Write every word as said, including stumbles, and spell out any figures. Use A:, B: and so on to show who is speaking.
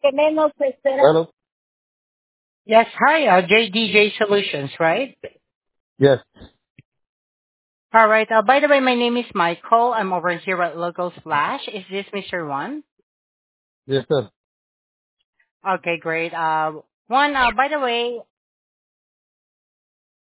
A: Hello?
B: Yes, hi, uh, J D J Solutions, right?
A: Yes.
B: All right. Uh, by the way, my name is Michael. I'm over here at Local Splash. Is this Mister One?
A: Yes, sir.
B: Okay, great. Uh, one. Uh, by the way,